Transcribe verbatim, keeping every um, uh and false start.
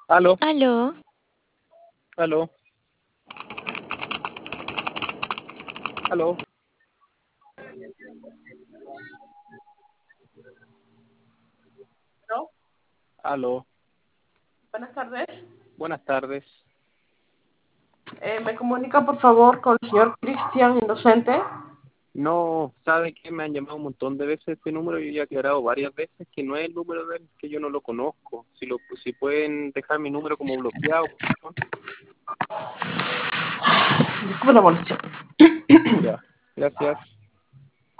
Aló, Aló, aló, aló, ¿No? aló. Buenas tardes. Buenas tardes. Eh, ¿me comunica por favor con el señor Cristian Inocente? No, ¿sabe que me han llamado un montón de veces este número? Yo ya he aclarado varias veces que no es el número de él, que yo no lo conozco. Si lo, si pueden dejar mi número como bloqueado, por favor. Disculpe la molestia. Ya, gracias.